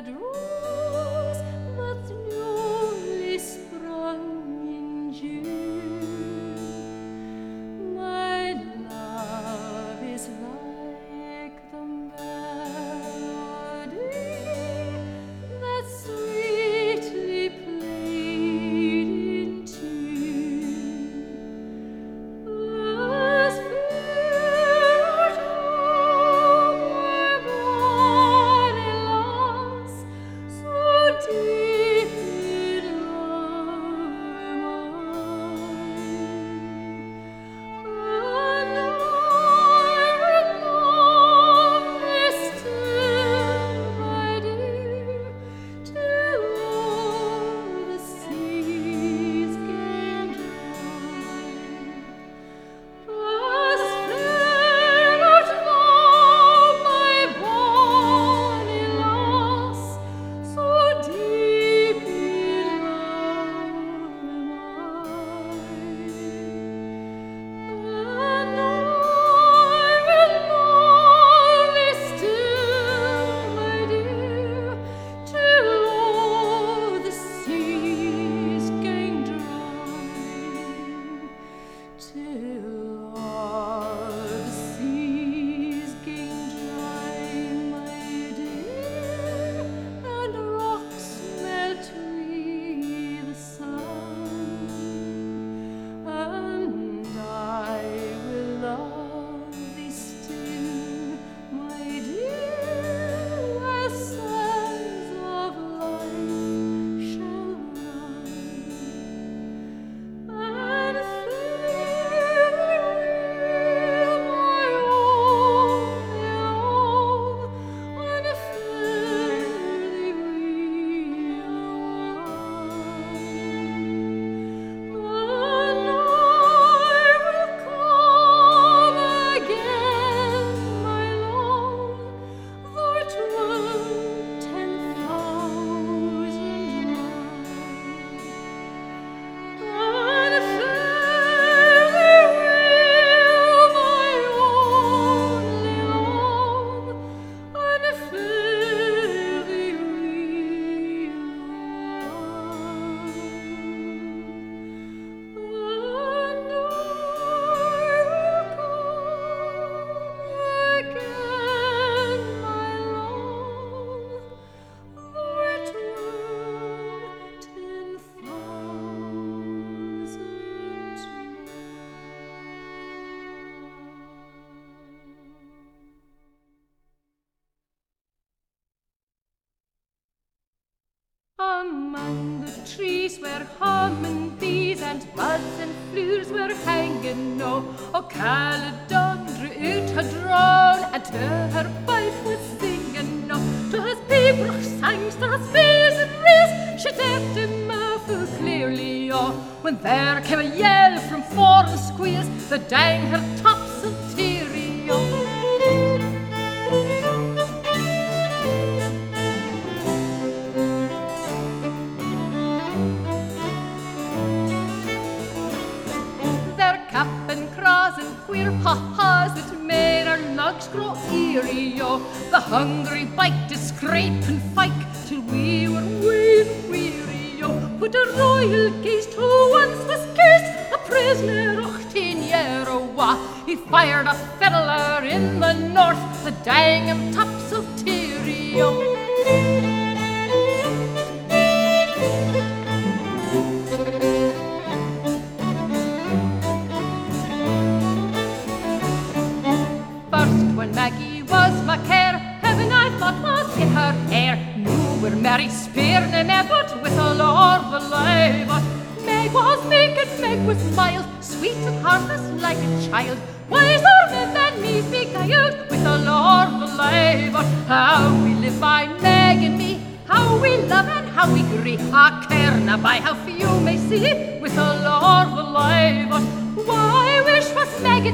rose that's newly sprung in June. My love is like the melody that's sweetly played in tune. The spirit of my body lies so deep in mine, and I will love thee still, my dear, till all the seas gain dry. The spirit of my bonny lass, so deep in love am I, and I will love thee still, my dear, till all the seas gain dry. Till all the seas gain dry, my dear, and rocks melt with the sun, and I will love thee still, my dear, as sands of life shall run. And fill my only love, and fill thee real wine. And I will come again, my love, though it were 10,000 miles. And fill thee real, my only love, and fill thee real wine. And I will come again, my love, though it were 10,000 Among the trees were humming bees, and buds and flowers were hanging low. O Caledon drew out her drone, and to her wife was singing no. To his pibroch sang, to his bees and rees, she dared him full clearly, oh. When there came a yell from foreign squeers, the dang her topsail teary, oh. Their cap and craws and queer ha-has that made our lugs grow eerie, oh. The hungry bite to scrape and fight till we were weary, oh. But a royal guest who once was kissed, a prisoner och 10 year old, he fired a fiddler in the north, the dang him topsail teary, oh. When Maggie was my care, heaven I thought was in her hair. Noo we're married, spearna me, but with a lord alive. Meg was naked, Meg was mild, sweet and harmless like a child. Wiser men than me beguiled, with a lord alive. How we live by Meg and me, how we love and how we agree. I care na by how few may see, with a lord alive. Why wish was Meg